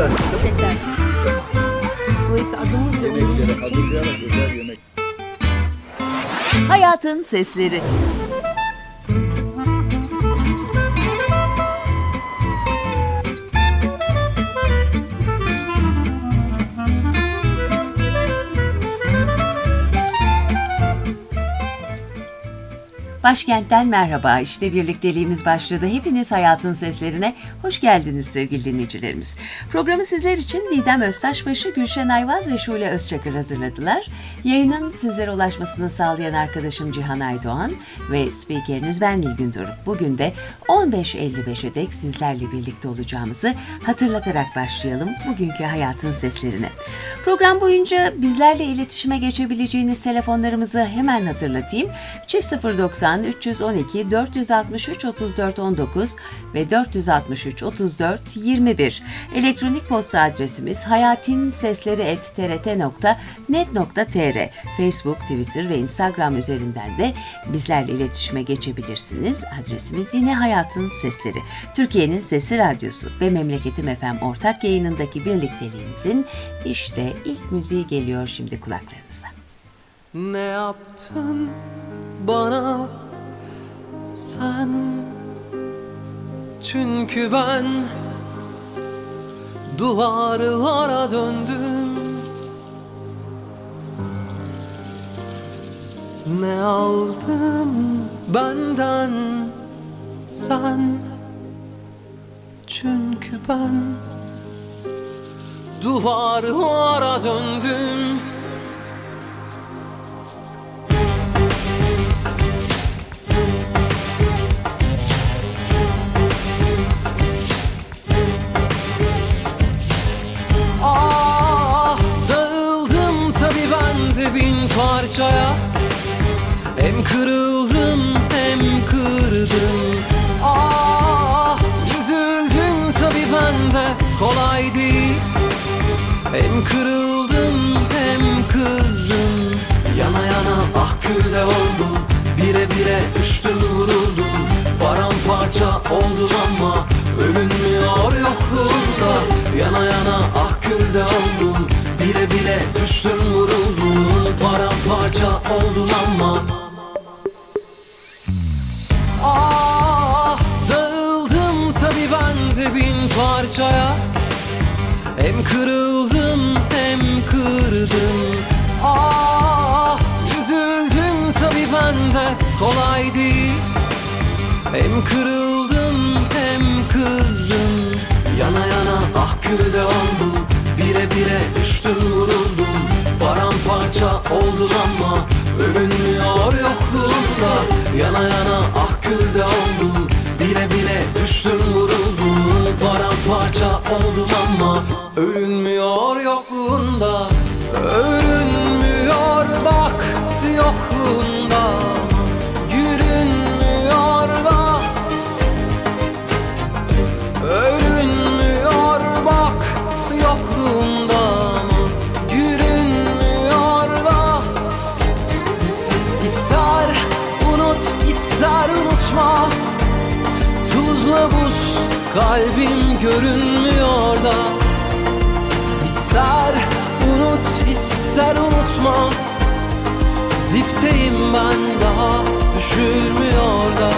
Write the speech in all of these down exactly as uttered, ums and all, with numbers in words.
tane. Tekrar. Dolayısıyla adımız ve Yemeklere oyunumuz için hazırlayarak özel yemek. Hayatın Sesleri. Başkentten merhaba. İşte birlikteliğimiz başladı. Hepiniz Hayatın Seslerine hoş geldiniz sevgili dinleyicilerimiz. Programı sizler için Didem Öztaşbaşı, Gülşen Ayvaz ve Şule Özçakır hazırladılar. Yayının sizlere ulaşmasını sağlayan arkadaşım Cihan Aydoğan ve spikeriniz ben Nilgün Doruk. Bugün de on beş elli beşe dek sizlerle birlikte olacağımızı hatırlatarak başlayalım bugünkü Hayatın Seslerine. Program boyunca bizlerle iletişime geçebileceğiniz telefonlarımızı hemen hatırlatayım. Çift sıfır doksan üç yüz on iki dört yüz altmış üç otuz dört on dokuz ve dört yüz altmış üç otuz dört yirmi bir. Elektronik posta adresimiz hayatinsesleri et t r t nokta net nokta t r. Facebook, Twitter ve Instagram üzerinden de bizlerle iletişime geçebilirsiniz. Adresimiz yine Hayatın Sesleri. Türkiye'nin Sesi Radyosu ve Memleketim F M ortak yayınındaki birlikteliğimizin işte ilk müziği geliyor şimdi kulaklarınıza. Ne yaptın bana sen? Çünkü ben duvarlara döndüm. Ne aldın benden sen? Çünkü ben duvarlara döndüm. Bin parçaya hem kırıldım hem kırdım. Ah, üzüldüm tabii ben de, kolay değil. Hem kırıldım hem kızdım. Yana yana ah külde oldum. Bire bire düştüm vuruldum. Paramparça oldum ama ölünmüyor yokluğunda. Yana yana ah külde oldum. Bile bile düştüm vuruldum. Paramparça oldum ama ah, dağıldım tabii ben de bin parçaya. Hem kırıldım hem kırdım. Ah, üzüldüm tabii ben de, kolay değil. Hem kırıldım hem kızdım. Yana yana ah külde oldum. Bire bire düştüm vuruldum. Paramparça oldum ama ölünmüyor yokluğunda. Yana yana ah külde oldum. Bire bire düştüm vuruldum. Paramparça oldum ama ölünmüyor yokluğunda. Ölünmüyor bak yokluğunda. Görünmüyor da. Ölünmüyor bak yokluğunda ama görünmüyor da. İster unut ister unutma. Tuzla buz kalbim görünmüyor da. İster unut ister unutma. Dipteyim ben daha düşülmüyor da.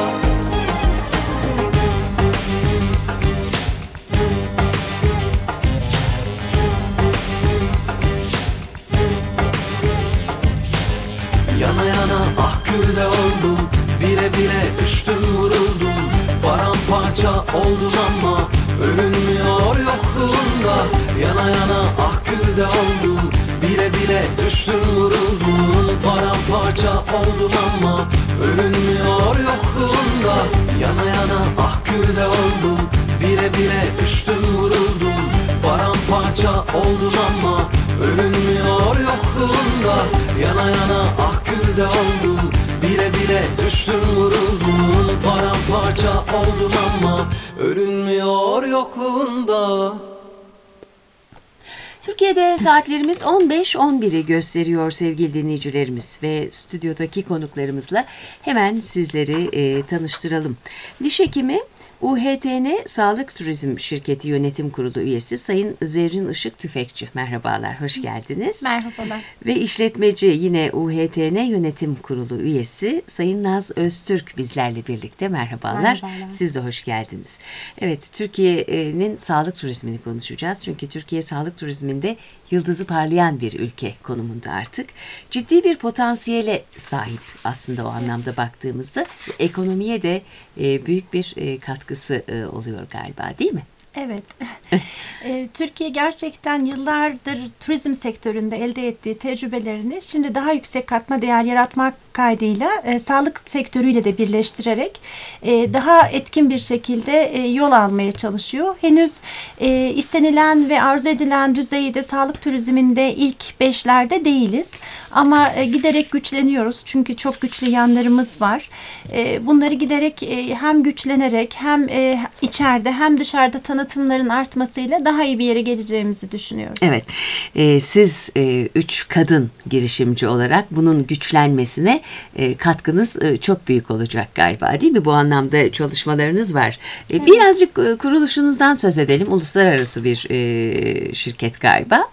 Yana yana ah külde oldum. Bire bire düştüm vuruldum. Paramparça oldum ama ölünmüyor yokluğunda. Yana yana ah külde oldum. Bire bire düştüm vuruldum. Paramparça oldum ama ölünmüyor yokluğunda. Yana yana ah külde oldum. Bire bire düştüm vuruldum. Paramparça oldum ama ölünmüyor yokluğunda. Yana yana ah külde oldum. Bire bire düştüm vuruldum. Paramparça oldum ama ölünmüyor yokluğunda. Türkiye'de saatlerimiz on beş on biri gösteriyor sevgili dinleyicilerimiz ve stüdyodaki konuklarımızla hemen sizleri e, tanıştıralım. Diş hekimi U H T N Sağlık Turizm Şirketi Yönetim Kurulu üyesi Sayın Zerrin Işık Tüfekçi. Merhabalar, hoş geldiniz. Merhabalar. Ve işletmeci yine U H T N Yönetim Kurulu üyesi Sayın Naz Öztürk bizlerle birlikte. Merhabalar. Merhabalar. Siz de hoş geldiniz. Evet, Türkiye'nin sağlık turizmini konuşacağız. Çünkü Türkiye sağlık turizminde yıldızı parlayan bir ülke konumunda artık. Ciddi bir potansiyele sahip aslında o anlamda baktığımızda. Ekonomiye de e, büyük bir e, katkısı e, oluyor galiba, değil mi? Evet. e, Türkiye gerçekten yıllardır turizm sektöründe elde ettiği tecrübelerini şimdi daha yüksek katma değer yaratmak kaydıyla e, sağlık sektörüyle de birleştirerek e, daha etkin bir şekilde e, yol almaya çalışıyor. Henüz e, istenilen ve arzu edilen düzeyde sağlık turizminde ilk beşlerde değiliz. Ama e, giderek güçleniyoruz. Çünkü çok güçlü yanlarımız var. E, bunları giderek e, hem güçlenerek hem e, içeride hem dışarıda tanıtımların artmasıyla daha iyi bir yere geleceğimizi düşünüyoruz. Evet. E, siz e, üç kadın girişimci olarak bunun güçlenmesine e, katkınız e, çok büyük olacak galiba, değil mi? Bu anlamda çalışmalarınız var. E, evet. Birazcık e, kuruluşunuzdan söz edelim. Uluslararası bir e, şirket galiba.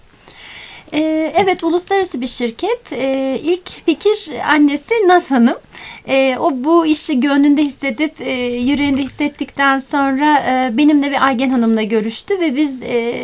Evet, uluslararası bir şirket. İlk fikir annesi Naz Hanım. O bu işi gönlünde hissedip yüreğinde hissettikten sonra benimle ve Aygen Hanım'la görüştü ve biz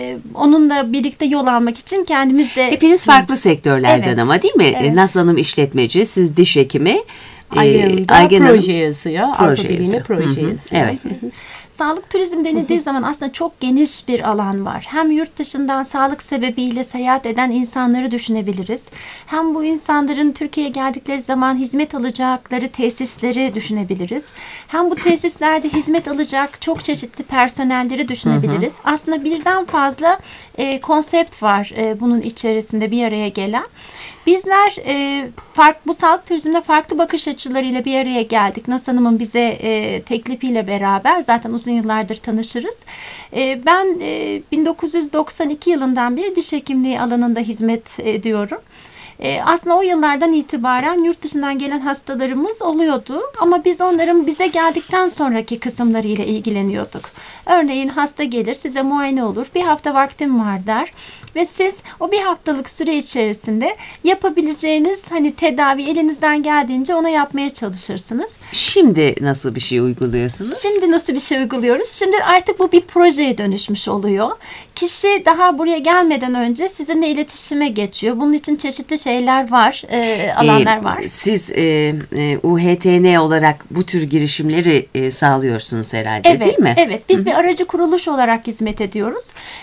onunla birlikte yol almak için kendimiz de... Hepiniz farklı sektörlerden, evet. Ama değil mi? Evet. Naz Hanım işletmeci, siz diş hekimi. Aygen da Aygen proje yazıyor. Proje Avrupa Birliği'ne proje yazıyor. Evet. Sağlık turizm denildiği zaman aslında çok geniş bir alan var. Hem yurt dışından sağlık sebebiyle seyahat eden insanları düşünebiliriz. Hem bu insanların Türkiye'ye geldikleri zaman hizmet alacakları tesisleri düşünebiliriz. Hem bu tesislerde hizmet alacak çok çeşitli personelleri düşünebiliriz. Hı hı. Aslında birden fazla e, konsept var e, bunun içerisinde bir araya gelen. Bizler e, fark, bu sağlık turizmde farklı bakış açılarıyla bir araya geldik. Naz Hanım'ın bize e, teklifiyle beraber zaten uzun yıllardır tanışırız. E, ben e, bin dokuz yüz doksan iki yılından beri diş hekimliği alanında hizmet ediyorum. E, aslında o yıllardan itibaren yurt dışından gelen hastalarımız oluyordu. Ama biz onların bize geldikten sonraki kısımlarıyla ilgileniyorduk. Örneğin hasta gelir, size muayene olur, bir hafta vaktim var der. Ve siz o bir haftalık süre içerisinde yapabileceğiniz hani tedavi elinizden geldiğince ona yapmaya çalışırsınız. Şimdi nasıl bir şey uyguluyorsunuz? Şimdi nasıl bir şey uyguluyoruz? Şimdi artık bu bir projeye dönüşmüş oluyor. Kişi daha buraya gelmeden önce sizinle iletişime geçiyor. Bunun için çeşitli şeyler var, e, alanlar ee, var. Siz e, e, U H T N olarak bu tür girişimleri e, sağlıyorsunuz herhalde, evet, değil mi? Evet, biz Hı-hı. bir aracı kuruluş olarak hizmet ediyoruz.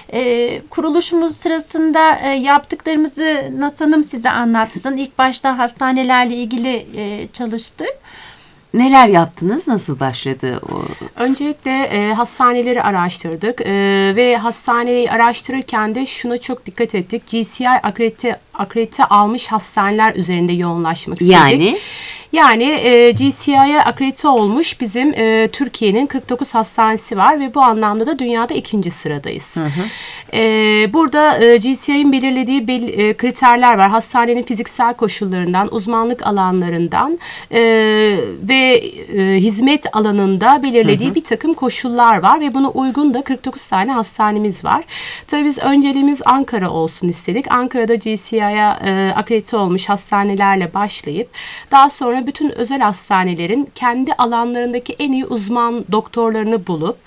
E, kuruluşumuz sırasında e, yaptıklarımızı Naz Hanım size anlatsın. İlk başta hastanelerle ilgili e, çalıştık. Neler yaptınız? Nasıl başladı o? Öncelikle e, hastaneleri araştırdık e, ve hastaneyi araştırırken de şuna çok dikkat ettik. G C I akredite, akredite almış hastaneler üzerinde yoğunlaşmak istedik. Yani? Yani e, G C I'ye akredite olmuş bizim e, Türkiye'nin kırk dokuz hastanesi var ve bu anlamda da dünyada ikinci sıradayız. Hı hı. E, burada e, G C I'nin belirlediği bel, e, kriterler var. Hastanenin fiziksel koşullarından, uzmanlık alanlarından e, ve e, hizmet alanında belirlediği hı hı. bir takım koşullar var ve buna uygun da kırk dokuz tane hastanemiz var. Tabii biz önceliğimiz Ankara olsun istedik. Ankara'da G C I'ye e, akredite olmuş hastanelerle başlayıp daha sonra bütün özel hastanelerin kendi alanlarındaki en iyi uzman doktorlarını bulup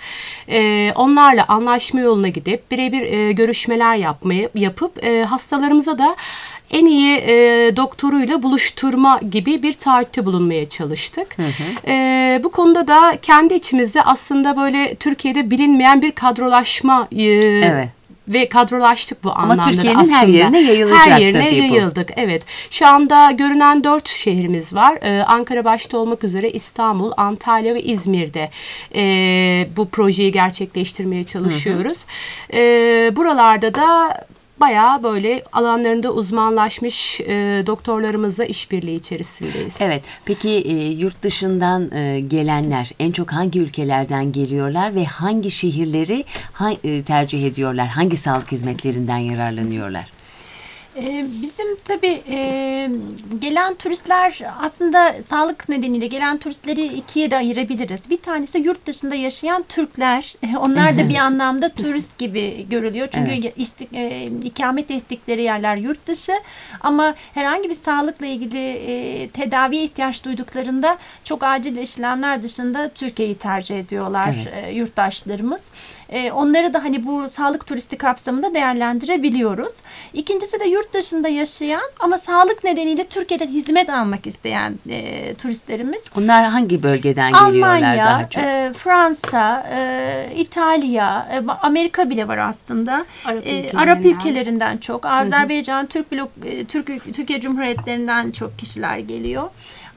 e, onlarla anlaşma yoluna gidip birebir e, görüşmeler yapmayı yapıp e, hastalarımıza da en iyi e, doktoruyla buluşturma gibi bir taahhütte bulunmaya çalıştık. Hı hı. E, bu konuda da kendi içimizde aslında böyle Türkiye'de bilinmeyen bir kadrolaşma e, evet. ve kadrolaştık bu anlamda. Ama Türkiye'nin aslında. her yerine yayılacak Her yerine tabii yayıldık. Bu. Evet. Şu anda görünen dört şehrimiz var. Ee, Ankara başta olmak üzere İstanbul, Antalya ve İzmir'de e, bu projeyi gerçekleştirmeye çalışıyoruz. Hı hı. E, buralarda da bayağı böyle alanlarında uzmanlaşmış e, doktorlarımızla işbirliği içerisindeyiz. Evet. Peki e, yurt dışından e, gelenler en çok hangi ülkelerden geliyorlar ve hangi şehirleri ha, e, tercih ediyorlar? Hangi sağlık hizmetlerinden yararlanıyorlar? Ee, bizim tabii e, gelen turistler aslında sağlık nedeniyle gelen turistleri ikiye de ayırabiliriz. Bir tanesi yurt dışında yaşayan Türkler. Onlar da bir anlamda turist gibi görülüyor. Çünkü evet. istik, e, ikamet ettikleri yerler yurt dışı. Ama herhangi bir sağlıkla ilgili e, tedaviye ihtiyaç duyduklarında çok acil işlemler dışında Türkiye'yi tercih ediyorlar evet. e, yurttaşlarımız. E, onları da hani bu sağlık turisti kapsamında değerlendirebiliyoruz. İkincisi de yurt dışında yaşayan ama sağlık nedeniyle Türkiye'den hizmet almak isteyen e, turistlerimiz. Onlar hangi bölgeden geliyorlar Almanya, daha çok? E, Fransa, e, İtalya, e, Amerika bile var aslında. Arap, e, Arap ülkelerinden çok. Azerbaycan, hı hı. Türk blok, e, Türk, Türkiye Cumhuriyetlerinden çok kişiler geliyor.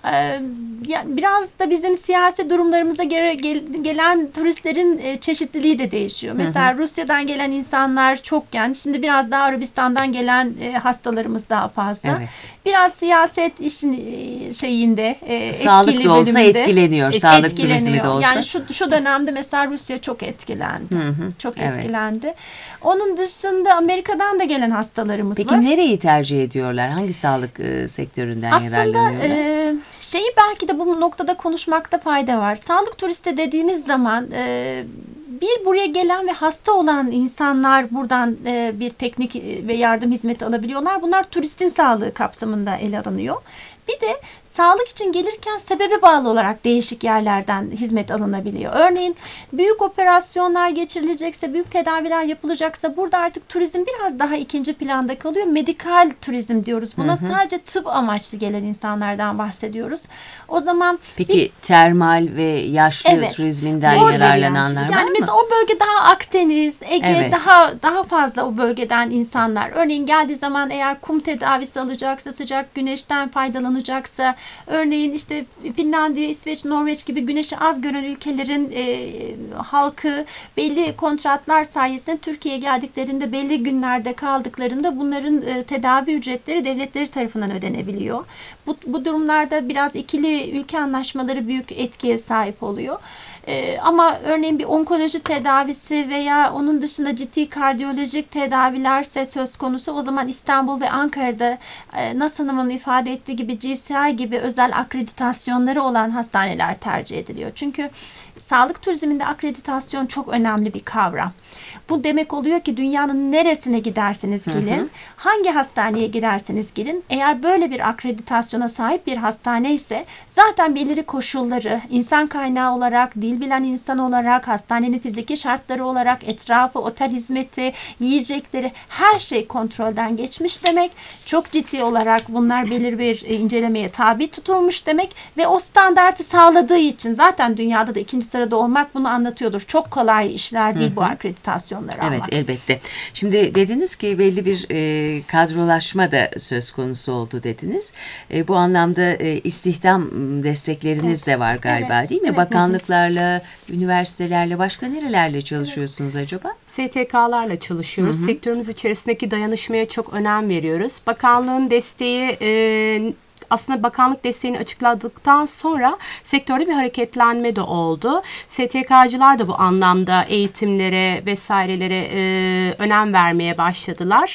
Biraz da bizim siyasi durumlarımıza göre gelen turistlerin çeşitliliği de değişiyor. Mesela hı hı. Rusya'dan gelen insanlar çokken, şimdi biraz daha Arabistan'dan gelen hastalarımız daha fazla. Evet. Biraz siyaset işin şeyinde sağlık etkili da olsa bölümünde etkileniyor. Sağlık turizmi de olsa. Yani şu, şu dönemde mesela Rusya çok etkilendi. Hı hı. Çok evet. etkilendi. Onun dışında Amerika'dan da gelen hastalarımız Peki, var. Peki nereyi tercih ediyorlar? Hangi sağlık e, sektöründen Aslında, yararlanıyorlar? Aslında e, şeyi belki de bu noktada konuşmakta fayda var. Sağlık turisti dediğimiz zaman e, bir buraya gelen ve hasta olan insanlar buradan e, bir teknik ve yardım hizmeti alabiliyorlar. Bunlar turistin sağlığı kapsamında ele alınıyor. Bir de sağlık için gelirken sebebe bağlı olarak değişik yerlerden hizmet alınabiliyor. Örneğin büyük operasyonlar geçirilecekse, büyük tedaviler yapılacaksa burada artık turizm biraz daha ikinci planda kalıyor. Medikal turizm diyoruz. Buna hı hı. sadece tıp amaçlı gelen insanlardan bahsediyoruz. O zaman Peki bir, termal ve yaşlı evet, turizminden yararlananlar yani, var yani mı? mesela o bölge daha Akdeniz, Ege evet. daha daha fazla o bölgeden insanlar. Örneğin geldiği zaman eğer kum tedavisi alacaksa, sıcak güneşten faydalanacaksa, örneğin işte Finlandiya, İsveç, Norveç gibi güneşi az gören ülkelerin e, halkı belli kontratlar sayesinde Türkiye'ye geldiklerinde belli günlerde kaldıklarında bunların e, tedavi ücretleri devletleri tarafından ödenebiliyor. Bu, bu durumlarda biraz ikili ülke anlaşmaları büyük etkiye sahip oluyor. Ee, ama örneğin bir onkoloji tedavisi veya onun dışında ciddi kardiyolojik tedavilerse söz konusu, o zaman İstanbul ve Ankara'da e, Naz Hanım'ın ifade ettiği gibi G C I gibi özel akreditasyonları olan hastaneler tercih ediliyor. Çünkü sağlık turizminde akreditasyon çok önemli bir kavram. Bu demek oluyor ki dünyanın neresine giderseniz gelin, hı hı. hangi hastaneye girerseniz girin, eğer böyle bir akreditasyona sahip bir hastane ise zaten belirli koşulları, insan kaynağı olarak, dil bilen insan olarak, hastanenin fiziki şartları olarak, etrafı, otel hizmeti, yiyecekleri, her şey kontrolden geçmiş demek. Çok ciddi olarak bunlar belirli bir incelemeye tabi tutulmuş demek ve o standartı sağladığı için zaten dünyada da ikinci sırada olmak bunu anlatıyordur. Çok kolay işler değil, hı hı. bu akreditasyonları evet, almak. Evet, elbette. Şimdi dediniz ki belli bir e, kadrolaşma da söz konusu oldu dediniz. E, bu anlamda e, istihdam destekleriniz evet. de var galiba, evet. değil mi? Evet. Bakanlıklarla, üniversitelerle, başka nerelerle çalışıyorsunuz evet. acaba? S T K'larla çalışıyoruz. Hı hı. Sektörümüz içerisindeki dayanışmaya çok önem veriyoruz. Bakanlığın desteği e, aslında bakanlık desteğini açıkladıktan sonra sektörde bir hareketlenme de oldu. S T K'cılar da bu anlamda eğitimlere vesairelere e, önem vermeye başladılar.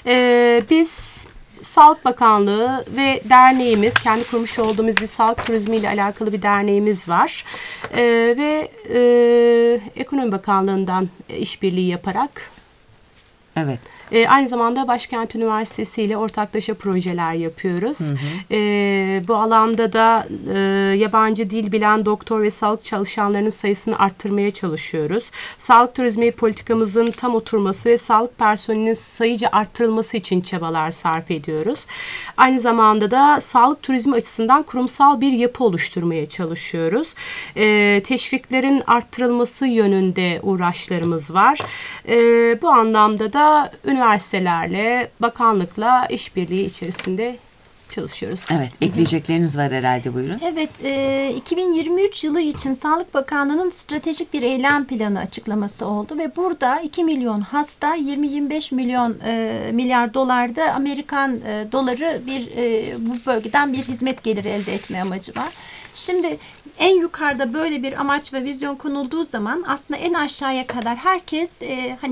E, biz Sağlık Bakanlığı ve derneğimiz, kendi kurmuş olduğumuz bir sağlık turizmi ile alakalı bir derneğimiz var. E, ve e, Ekonomi Bakanlığı'ndan işbirliği yaparak evet. E, aynı zamanda Başkent Üniversitesi ile ortaklaşa projeler yapıyoruz. Hı hı. E, bu alanda da e, yabancı dil bilen doktor ve sağlık çalışanlarının sayısını arttırmaya çalışıyoruz. Sağlık turizmi politikamızın tam oturması ve sağlık personelinin sayıca arttırılması için çabalar sarf ediyoruz. Aynı zamanda da sağlık turizmi açısından kurumsal bir yapı oluşturmaya çalışıyoruz. E, teşviklerin arttırılması yönünde uğraşlarımız var. E, bu anlamda da üniversitelerle, bakanlıkla işbirliği içerisinde çalışıyoruz. Evet, ekleyecekleriniz var herhalde, buyurun. Evet, e, iki bin yirmi üç yılı için Sağlık Bakanlığı'nın stratejik bir eylem planı açıklaması oldu ve burada iki milyon hasta, yirmi yirmi beş milyon e, milyar dolarda Amerikan e, doları bir e, bu bölgeden bir hizmet geliri elde etme amacı var. Şimdi en yukarıda böyle bir amaç ve vizyon konulduğu zaman aslında en aşağıya kadar herkes e, hani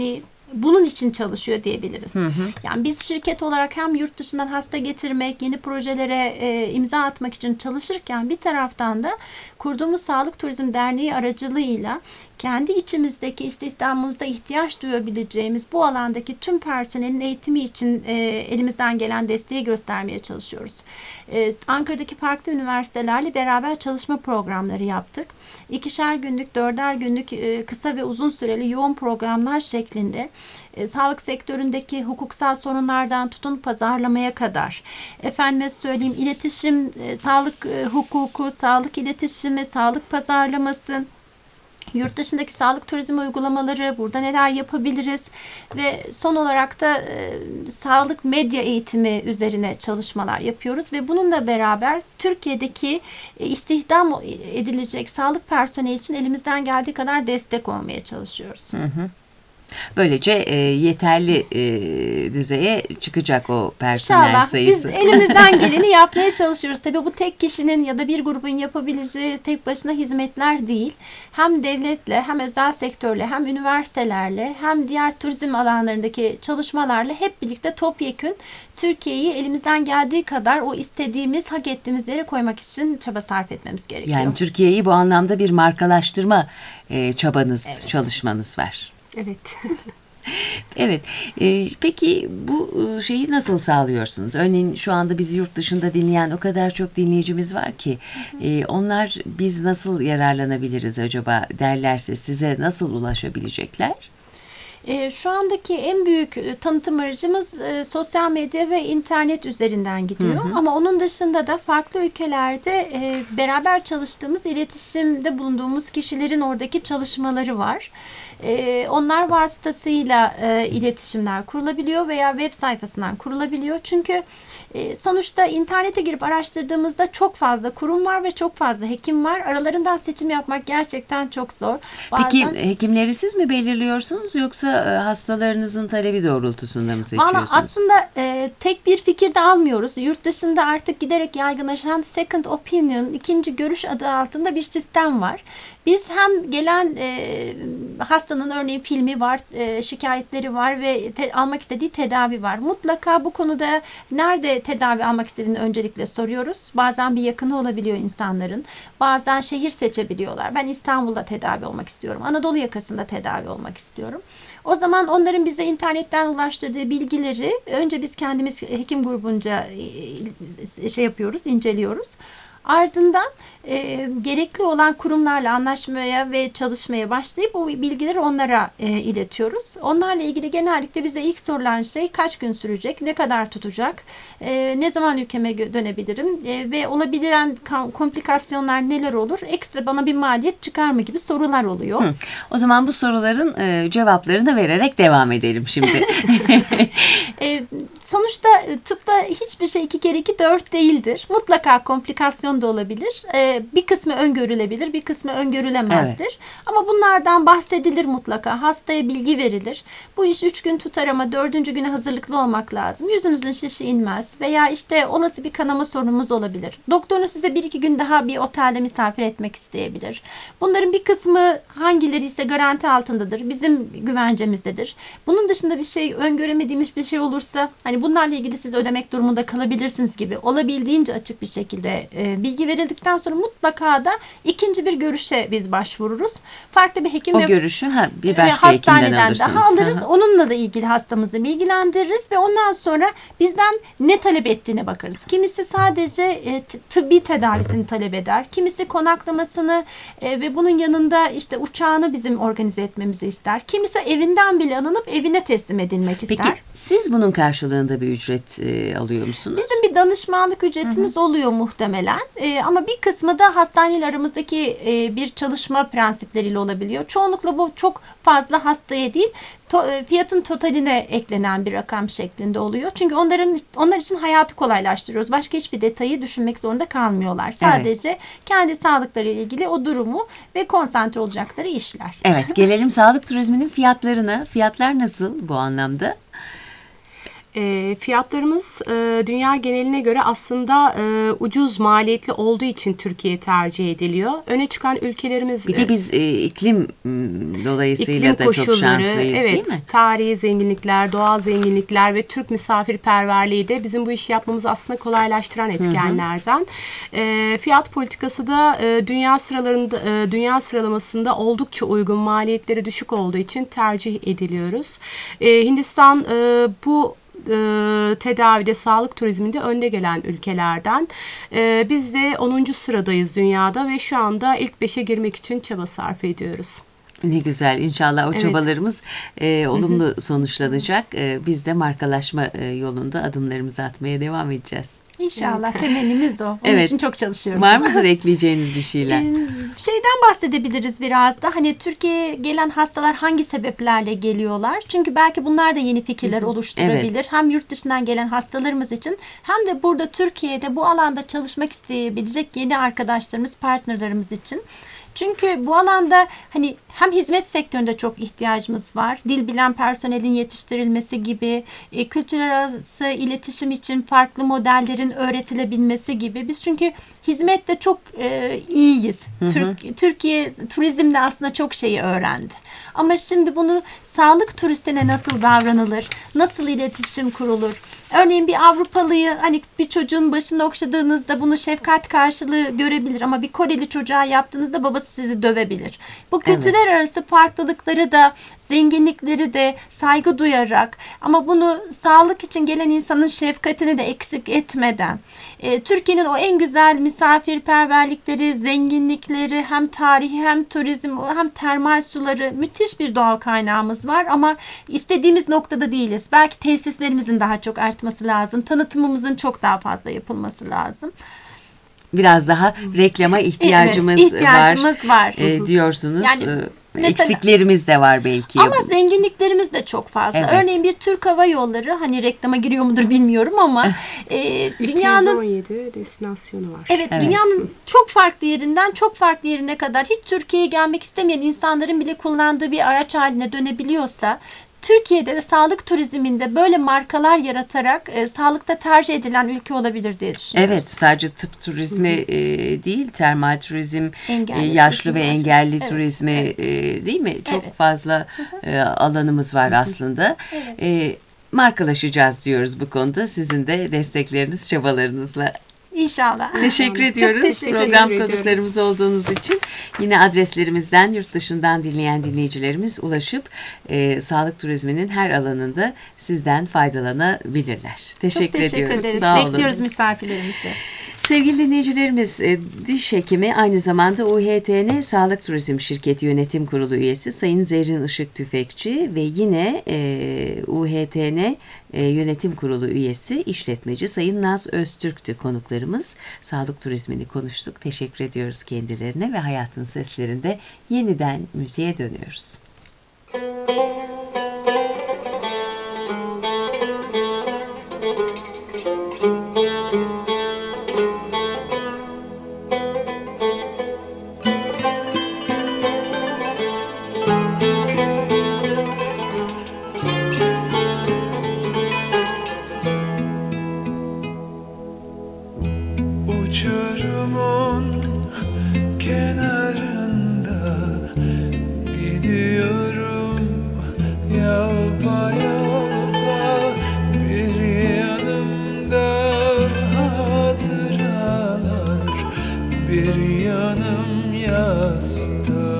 bunun için çalışıyor diyebiliriz. Hı hı. Yani biz şirket olarak hem yurt dışından hasta getirmek, yeni projelere e, imza atmak için çalışırken bir taraftan da kurduğumuz Sağlık Turizm Derneği aracılığıyla kendi içimizdeki istihdamımızda ihtiyaç duyabileceğimiz bu alandaki tüm personelin eğitimi için e, elimizden gelen desteği göstermeye çalışıyoruz. E, Ankara'daki farklı üniversitelerle beraber çalışma programları yaptık. İkişer günlük, dörder günlük e, kısa ve uzun süreli yoğun programlar şeklinde e, sağlık sektöründeki hukuksal sorunlardan tutun pazarlamaya kadar, efendime söyleyeyim iletişim, e, sağlık e, hukuku, sağlık iletişimi, sağlık pazarlaması, yurt dışındaki sağlık turizmi uygulamaları, burada neler yapabiliriz ve son olarak da e, sağlık medya eğitimi üzerine çalışmalar yapıyoruz ve bununla beraber Türkiye'deki e, istihdam edilecek sağlık personeli için elimizden geldiği kadar destek olmaya çalışıyoruz. Hı hı. Böylece e, yeterli e, düzeye çıkacak o personel İnşallah. sayısı. Biz elimizden geleni yapmaya çalışıyoruz. Tabii bu tek kişinin ya da bir grubun yapabileceği tek başına hizmetler değil. Hem devletle, hem özel sektörle, hem üniversitelerle, hem diğer turizm alanlarındaki çalışmalarla hep birlikte topyekün Türkiye'yi elimizden geldiği kadar o istediğimiz, hak ettiğimiz yere koymak için çaba sarf etmemiz gerekiyor. Yani Türkiye'yi bu anlamda bir markalaştırma e, çabanız, evet. çalışmanız var. Evet. Evet. Ee, peki bu şeyi nasıl sağlıyorsunuz? Örneğin şu anda bizi yurt dışında dinleyen o kadar çok dinleyicimiz var ki e, onlar biz nasıl yararlanabiliriz acaba derlerse size nasıl ulaşabilecekler? E, şu andaki en büyük tanıtım aracımız e, sosyal medya ve internet üzerinden gidiyor. Hı hı. Ama onun dışında da farklı ülkelerde e, beraber çalıştığımız, iletişimde bulunduğumuz kişilerin oradaki çalışmaları var. E, onlar vasıtasıyla e, iletişimler kurulabiliyor veya web sayfasından kurulabiliyor. Çünkü e, sonuçta internete girip araştırdığımızda çok fazla kurum var ve çok fazla hekim var. Aralarından seçim yapmak gerçekten çok zor. Bazen... Peki hekimleri siz mi belirliyorsunuz yoksa e, hastalarınızın talebi doğrultusunda mı seçiyorsunuz? Valla aslında e, tek bir fikir de almıyoruz. Yurt dışında artık giderek yaygınlaşan second opinion, ikinci görüş adı altında bir sistem var. Biz hem gelen e, hastanın örneğin filmi var, e, şikayetleri var ve te, almak istediği tedavi var. Mutlaka bu konuda nerede tedavi almak istediğini öncelikle soruyoruz. Bazen bir yakını olabiliyor insanların. Bazen şehir seçebiliyorlar. Ben İstanbul'da tedavi olmak istiyorum. Anadolu yakasında tedavi olmak istiyorum. O zaman onların bize internetten ulaştırdığı bilgileri önce biz kendimiz hekim grubunca şey yapıyoruz, inceliyoruz. Ardından e, gerekli olan kurumlarla anlaşmaya ve çalışmaya başlayıp o bilgileri onlara e, iletiyoruz. Onlarla ilgili genellikle bize ilk sorulan şey kaç gün sürecek, ne kadar tutacak, e, ne zaman ülkeme dönebilirim e, ve olabilen komplikasyonlar neler olur, ekstra bana bir maliyet çıkar mı gibi sorular oluyor. Hı. O zaman bu soruların e, cevaplarını vererek devam edelim şimdi. e, sonuçta tıpta hiçbir şey iki kere iki dört değildir. Mutlaka komplikasyon da olabilir. Ee, bir kısmı öngörülebilir, bir kısmı öngörülemezdir. Evet. Ama bunlardan bahsedilir mutlaka. Hastaya bilgi verilir. Bu iş üç gün tutar ama dördüncü güne hazırlıklı olmak lazım. Yüzünüzün şişi inmez veya işte olası bir kanama sorunumuz olabilir. Doktorunuz size bir iki gün daha bir otelde misafir etmek isteyebilir. Bunların bir kısmı hangileri ise garanti altındadır. Bizim güvencemizdedir. Bunun dışında bir şey öngöremediğimiz bir şey olursa hani bunlarla ilgili siz ödemek durumunda kalabilirsiniz gibi olabildiğince açık bir şekilde e, bilgi verildikten sonra mutlaka da ikinci bir görüşe biz başvururuz. Farklı bir hekim o ve, görüşü ha, bir başka hekimden alırsınız. Daha alırız. Hı-hı. Onunla da ilgili hastamızı bilgilendiririz ve ondan sonra bizden ne talep ettiğine bakarız. Kimisi sadece e, tıbbi tedavisini talep eder. Kimisi konaklamasını e, ve bunun yanında işte uçağını bizim organize etmemizi ister. Kimisi evinden bile alınıp evine teslim edilmek ister. Peki siz bunun karşılığında bir ücret e, alıyor musunuz? Bizim bir danışmanlık ücretimiz Hı-hı. oluyor muhtemelen. E, ama bir kısmı da hastaneyle aramızdaki e, bir çalışma prensipleriyle olabiliyor. Çoğunlukla bu çok fazla hastaya değil, to, fiyatın totaline eklenen bir rakam şeklinde oluyor. Çünkü onların onlar için hayatı kolaylaştırıyoruz. Başka hiçbir detayı düşünmek zorunda kalmıyorlar. Sadece evet. kendi sağlıkları ile ilgili o durumu ve konsantre olacakları işler. Evet, gelelim sağlık turizminin fiyatlarına. Fiyatlar nasıl bu anlamda? E, fiyatlarımız e, dünya geneline göre aslında e, ucuz maliyetli olduğu için Türkiye tercih ediliyor. Öne çıkan ülkelerimiz... Bir de biz e, iklim dolayısıyla iklim da çok şanslıyız, evet, değil mi? Tarihi zenginlikler, doğal zenginlikler ve Türk misafirperverliği de bizim bu işi yapmamızı aslında kolaylaştıran etkenlerden. Hı hı. E, fiyat politikası da e, dünya sıralarında e, dünya sıralamasında oldukça uygun, maliyetleri düşük olduğu için tercih ediliyoruz. E, Hindistan e, bu e, tedavide, sağlık turizminde önde gelen ülkelerden. E, biz de onuncu sıradayız dünyada ve şu anda ilk beşe girmek için çaba sarf ediyoruz. Ne güzel. İnşallah o Evet. çabalarımız e, olumlu Hı-hı. sonuçlanacak. E, biz de markalaşma e, yolunda adımlarımızı atmaya devam edeceğiz. İnşallah. Evet. Temennimiz o. Onun evet. için çok çalışıyoruz. Var mıdır ekleyeceğiniz bir şeyler? Şeyden bahsedebiliriz biraz da. Hani Türkiye'ye gelen hastalar hangi sebeplerle geliyorlar? Çünkü belki bunlar da yeni fikirler oluşturabilir. Evet. Hem yurt dışından gelen hastalarımız için hem de burada Türkiye'de bu alanda çalışmak isteyebilecek yeni arkadaşlarımız, partnerlerimiz için. Çünkü bu alanda hani hem hizmet sektöründe çok ihtiyacımız var. Dil bilen personelin yetiştirilmesi gibi, e, kültürler arası iletişim için farklı modellerin öğretilebilmesi gibi. Biz çünkü hizmette çok e, iyiyiz. Hı hı. Türk, Türkiye turizmde aslında çok şeyi öğrendi. Ama şimdi bunu sağlık turistine nasıl davranılır, nasıl iletişim kurulur? Örneğin bir Avrupalıyı hani bir çocuğun başını okşadığınızda bunu şefkat karşılığı görebilir ama bir Koreli çocuğa yaptığınızda babası sizi dövebilir. Bu kültürler evet. arası farklılıkları da, zenginlikleri de saygı duyarak ama bunu sağlık için gelen insanın şefkatini de eksik etmeden e, Türkiye'nin o en güzel misafirperverlikleri, zenginlikleri, hem tarihi hem turizm hem termal suları, müthiş bir doğal kaynağımız var ama istediğimiz noktada değiliz. Belki tesislerimizin daha çok artması lazım. Tanıtımımızın çok daha fazla yapılması lazım. Biraz daha reklama ihtiyacımız, evet, ihtiyacımız var, var. E, diyorsunuz. Yani, mesela, eksiklerimiz de var belki. Ama zenginliklerimiz de çok fazla. Evet. Örneğin bir Türk Hava Yolları, hani reklama giriyor mudur bilmiyorum ama e, dünyanın iki yüz on yedi destinasyonu var. Evet, evet, dünyanın çok farklı yerinden çok farklı yerine kadar hiç Türkiye'ye gelmek istemeyen insanların bile kullandığı bir araç haline dönebiliyorsa, Türkiye'de de sağlık turizminde böyle markalar yaratarak e, sağlıkta tercih edilen ülke olabilir diye düşünüyoruz. Evet, sadece tıp turizmi e, değil, termal turizm, e, yaşlı ve engelli evet. turizmi evet. E, değil mi? Çok evet. fazla e, alanımız var aslında. Evet. E, markalaşacağız diyoruz bu konuda. Sizin de destekleriniz, çabalarınızla. İnşallah. Teşekkür ediyoruz. Teşekkür Program ediyoruz. konuklarımız olduğunuz için. Yine adreslerimizden yurt dışından dinleyen dinleyicilerimiz ulaşıp e, sağlık turizminin her alanında sizden faydalanabilirler. Teşekkür, Çok teşekkür ediyoruz. ederiz. Sağ olun. Bekliyoruz misafirlerimizi. Sevgili dinleyicilerimiz, diş hekimi, aynı zamanda U H T N Sağlık Turizm Şirketi Yönetim Kurulu üyesi Sayın Zerrin Işık Tüfekçi ve yine e, U H T N e, Yönetim Kurulu üyesi işletmeci Sayın Naz Öztürk'tü konuklarımız. Sağlık turizmini konuştuk. Teşekkür ediyoruz kendilerine ve Hayatın Seslerinde yeniden müziğe dönüyoruz. Uçurumun kenarında gidiyorum yalpa yalpa, bir yanımda hatıralar, bir yanım yasta.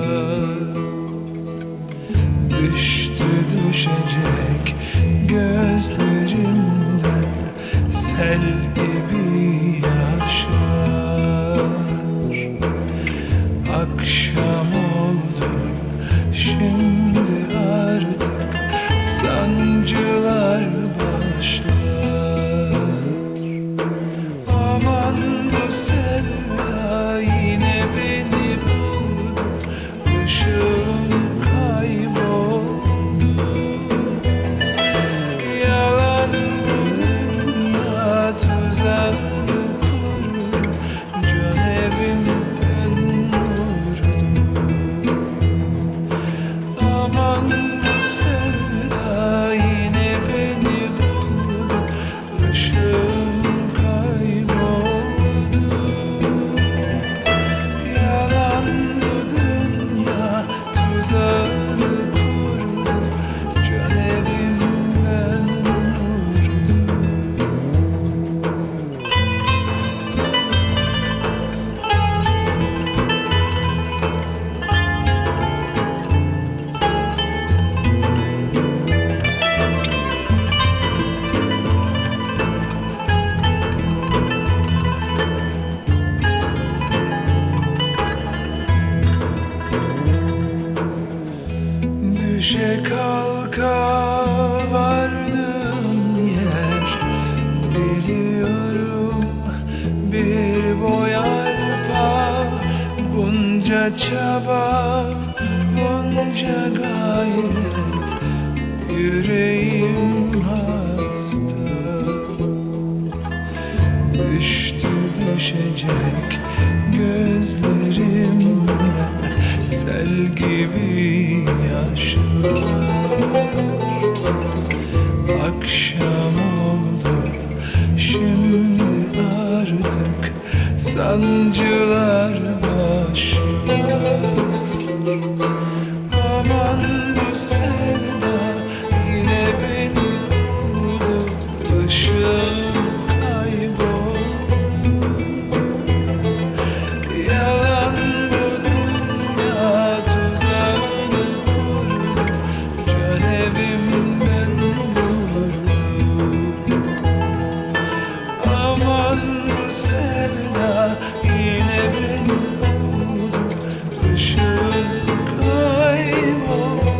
Düştü düşecek gözlerimden sel gibi yaşar. Akşam oldu şimdi, artık sancılar başlar. Aman bu sevda yine beni buldu, ışığım kayboldu. Yalan bu dünya tuzağını kurdu, can evimden vurdu. Aman bu sevda Düşe kalka vardım yer, biliyorum bir boy arpa, bunca çaba, bunca gayret, yüreğim hasta. Düştü düşecek gözlerimden sel gibi yaşlar. Akşam oldu şimdi artık sancılar başlar. Aman bu sevda yine beni buldu, ışığım kayboldu. Yalan bu dünya tuzağını kurdu, can evimden vurdu. Aman bu sevda yine beni buldu, ışığım kayboldu.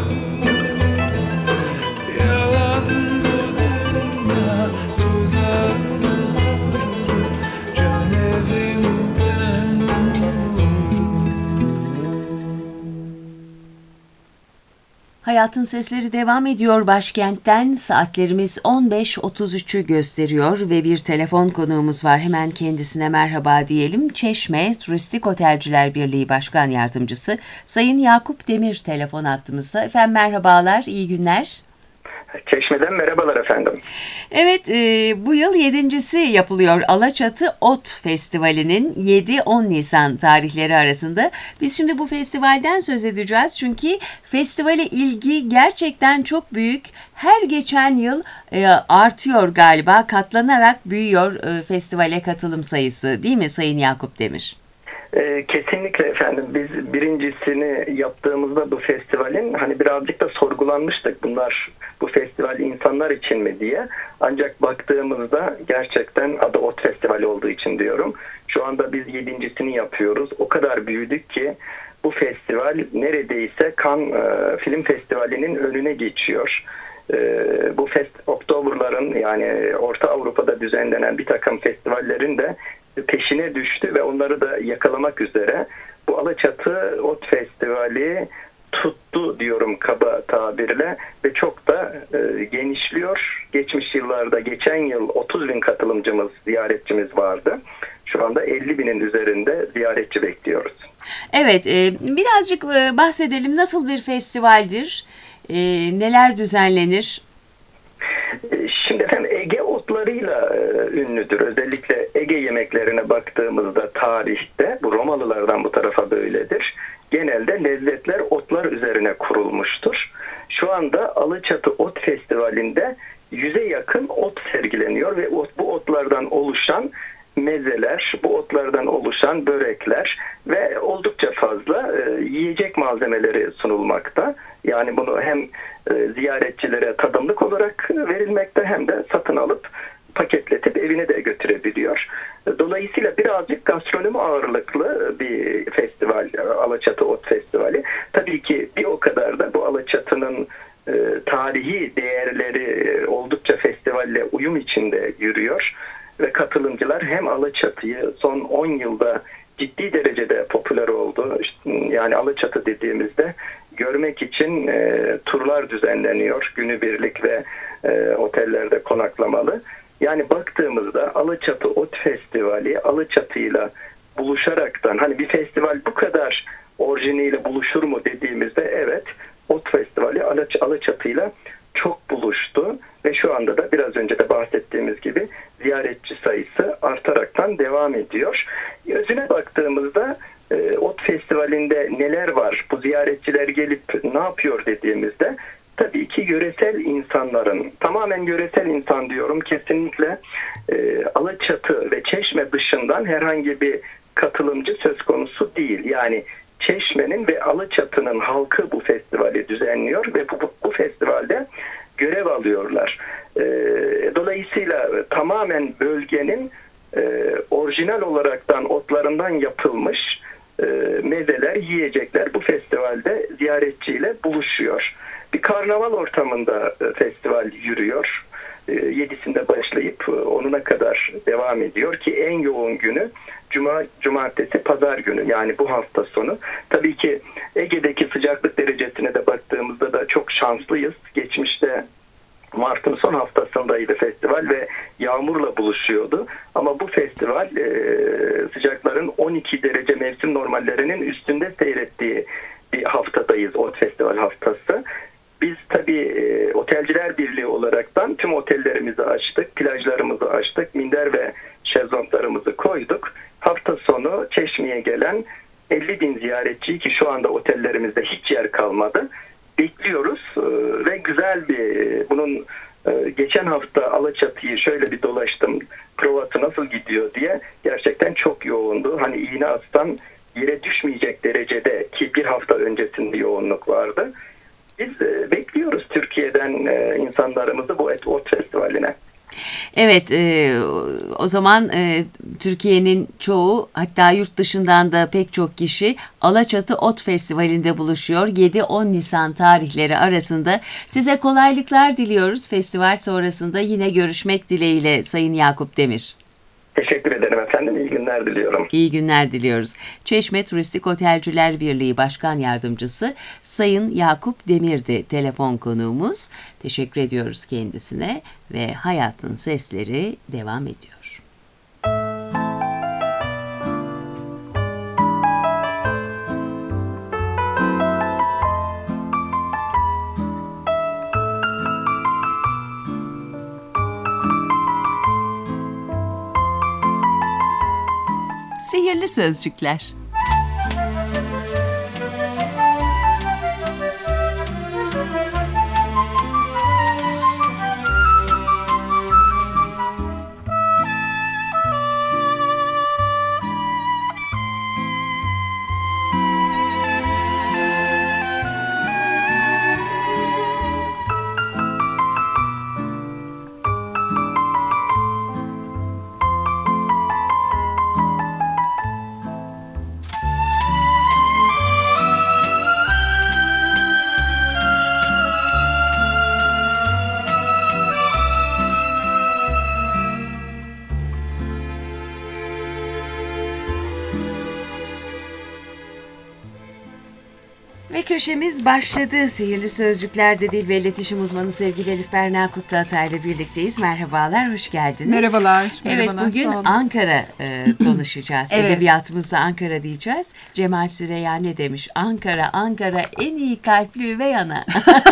Yalan bu dünya tuzağını kurdu, can evimden vurdu. Hayatın Sesleri devam ediyor başkentten. Saatlerimiz on beş otuz üçü gösteriyor ve bir telefon konuğumuz var. Hemen kendisine merhaba diyelim. Çeşme Turistik Otelciler Birliği Başkan Yardımcısı Sayın Yakup Demir telefon attığımızda. Efendim merhabalar, iyi günler. Çeşme'den merhabalar efendim. Evet, e, bu yıl yedincisi yapılıyor Alaçatı Ot Festivali'nin yedi on Nisan tarihleri arasında. Biz şimdi bu festivalden söz edeceğiz çünkü festivale ilgi gerçekten çok büyük. Her geçen yıl e, artıyor galiba, katlanarak büyüyor e, festivale katılım sayısı, değil mi Sayın Yakup Demir? Ee, kesinlikle efendim. Biz birincisini yaptığımızda bu festivalin hani birazcık da sorgulanmıştık, bunlar bu festival insanlar için mi diye. Ancak baktığımızda gerçekten adı Ot Festivali olduğu için diyorum. Şu anda biz yedincisini yapıyoruz. O kadar büyüdük ki bu festival neredeyse Cannes e, Film Festivali'nin önüne geçiyor. E, bu fest, Oktoberların yani Orta Avrupa'da düzenlenen bir takım festivallerin de peşine düştü ve onları da yakalamak üzere bu Alaçatı Ot Festivali tuttu diyorum kaba tabirle ve çok da e, genişliyor. Geçmiş yıllarda, geçen yıl otuz bin katılımcımız, ziyaretçimiz vardı. Şu anda elli binin üzerinde ziyaretçi bekliyoruz. Evet, e, birazcık e, bahsedelim. Nasıl bir festivaldir? E, neler düzenlenir? Şimdi efendim Ege otlarıyla e, ünlüdür. Özellikle Ege yemeklerine baktığımızda tarihte, bu Romalılardan bu tarafa böyledir. Genelde lezzetler otlar üzerine kurulmuştur. Şu anda Alaçatı Ot Festivali'nde yüze yakın ot sergileniyor ve bu otlardan oluşan mezeler, bu otlardan oluşan börekler ve oldukça fazla e, yiyecek malzemeleri sunulmakta. Yani bunu hem e, ziyaretçilere tadımlık olarak verilmekte hem de satın alıp paketletip evine de götürebiliyor. Dolayısıyla birazcık gastronomi ağırlıklı bir festival, Alaçatı Ot Festivali. Tabii ki bir o kadar da bu Alaçatı'nın e, tarihi değerleri oldukça festivalle uyum içinde yürüyor. Ve katılımcılar hem Alaçatı'yı son on yılda ciddi derecede popüler oldu. İşte, yani Alaçatı dediğimizde görmek için e, turlar düzenleniyor. Günübirlik ve e, otellerde konaklamalı. Yani baktığımızda Alaçatı Ot Festivali Alaçatı'yla buluşaraktan, hani bir festival bu kadar orijiniyle buluşur mu dediğimizde evet, Ot Festivali Alaç Alaçatı'yla çok buluştu ve şu anda da biraz önce de bahsettiğimiz gibi ziyaretçi sayısı artaraktan devam ediyor. Özüne baktığımızda e, Ot Festivali'nde neler var, bu ziyaretçiler gelip ne yapıyor dediğimizde tabii ki yöresel insanların, tamamen yöresel insan diyorum, kesinlikle e, Alaçatı ve Çeşme dışından herhangi bir katılımcı söz konusu değil. Yani Çeşme'nin ve Alaçatı'nın halkı bu festivali düzenliyor ve bu, bu, bu festivalde görev alıyorlar. E, dolayısıyla tamamen bölgenin e, orijinal olaraktan otlarından yapılmış e, mezeler, yiyecekler bu festivalde ziyaretçiyle buluşuyor. Bir karnaval ortamında festival yürüyor. Yedisinde başlayıp onuna kadar devam ediyor ki en yoğun günü Cuma, cumartesi, pazar günü, yani bu hafta sonu. Tabii ki Ege'deki sıcaklık derecesine de baktığımızda da çok şanslıyız. Geçmişte Mart'ın son haftasındaydı festival ve yağmurla buluşuyordu. Ama bu festival e, sıcakların on iki derece mevsim normallerinin üstünde seyrettiği bir haftadayız, Ot Festival haftası. Biz tabii e, Otelciler Birliği olaraktan tüm otellerimizi açtık, plajlarımızı açtık, minder ve şezlonglarımızı koyduk. Hafta sonu Çeşme'ye gelen elli bin ziyaretçiyi, ki şu anda otellerimizde hiç yer kalmadı, bekliyoruz e, ve güzel bir, bunun e, geçen hafta Alaçatı'yı şöyle bir dolaştım, provası nasıl gidiyor diye, gerçekten çok yoğundu. Hani iğne atsan yere düşmeyecek derecede, ki bir hafta öncesinde yoğunluk vardı. Biz e, bekliyoruz Türkiye'den e, insanlarımızı bu Ot Festivali'ne. Evet, e, o zaman e, Türkiye'nin çoğu, hatta yurt dışından da pek çok kişi Alaçatı Ot Festivali'nde buluşuyor. yedi on Nisan tarihleri arasında. Size kolaylıklar diliyoruz. Festival sonrasında yine görüşmek dileğiyle Sayın Yakup Demir. Teşekkür ederim efendim. İyi günler diliyorum. İyi günler diliyoruz. Çeşme Turistik Otelciler Birliği Başkan Yardımcısı Sayın Yakup Demir'di telefon konuğumuz. Teşekkür ediyoruz kendisine ve Hayatın Sesleri devam ediyor. Sihirli Sözcükler. Ve köşemiz başladı. Sihirli Sözcükler'de dil ve iletişim uzmanı sevgili Elif Berna Kutluatay ile birlikteyiz. Merhabalar, hoş geldiniz. Merhabalar. Evet, merhabalar, bugün Ankara e, konuşacağız. Evet. Edebiyatımızda Ankara diyeceğiz. Cemal Süreyya ne demiş? Ankara, Ankara en iyi kalpli üvey ana.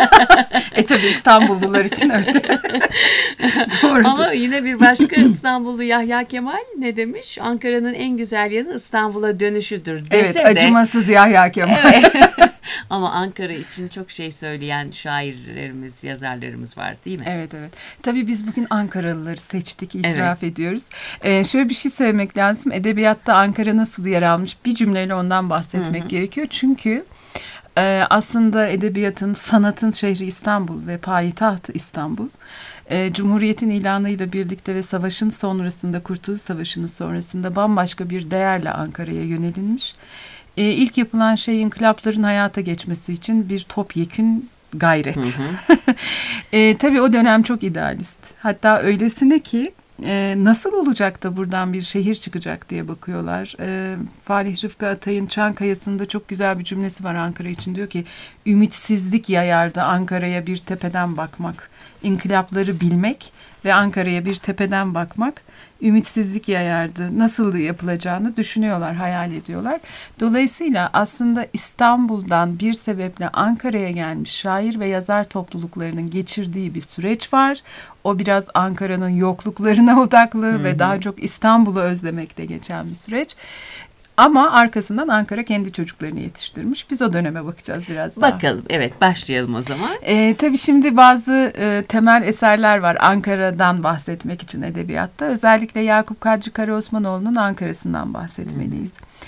e tabi İstanbullular için öyle. Doğrudur. Ama yine bir başka İstanbullu Yahya Kemal ne demiş? Ankara'nın en güzel yanı İstanbul'a dönüşüdür dese evet, de. acımasız Yahya Kemal. Evet. Ama Ankara için çok şey söyleyen şairlerimiz, yazarlarımız var değil mi? Evet, evet. Tabii biz bugün Ankaralıları seçtik, itiraf evet. ediyoruz. Ee, şöyle bir şey söylemek lazım. Edebiyatta Ankara nasıl yer almış? Bir cümleyle ondan bahsetmek hı hı. gerekiyor. Çünkü e, aslında edebiyatın, sanatın şehri İstanbul ve payitaht İstanbul. E, Cumhuriyet'in ilanıyla birlikte ve savaşın sonrasında, Kurtuluş Savaşı'nın sonrasında bambaşka bir değerle Ankara'ya yönelilmiş. E, ilk yapılan şey inkılapların hayata geçmesi için bir topyekün gayret. Hı hı. e, tabii o dönem çok idealist. Hatta öylesine ki e, nasıl olacak da buradan bir şehir çıkacak diye bakıyorlar. E, Falih Rıfkı Atay'ın Çankaya'sında çok güzel bir cümlesi var Ankara için. Diyor ki, ümitsizlik yayardı Ankara'ya bir tepeden bakmak. İnkılapları bilmek ve Ankara'ya bir tepeden bakmak ümitsizlik yayardı. Nasıl yapılacağını düşünüyorlar, hayal ediyorlar. Dolayısıyla aslında İstanbul'dan bir sebeple Ankara'ya gelmiş şair ve yazar topluluklarının geçirdiği bir süreç var. O biraz Ankara'nın yokluklarına odaklı hı hı. ve daha çok İstanbul'u özlemekte geçen bir süreç. Ama arkasından Ankara kendi çocuklarını yetiştirmiş. Biz o döneme bakacağız biraz daha. Bakalım, evet, başlayalım o zaman. Ee, tabii şimdi bazı e, temel eserler var Ankara'dan bahsetmek için edebiyatta. Özellikle Yakup Kadri Karaosmanoğlu'nun Ankara'sından bahsetmeliyiz.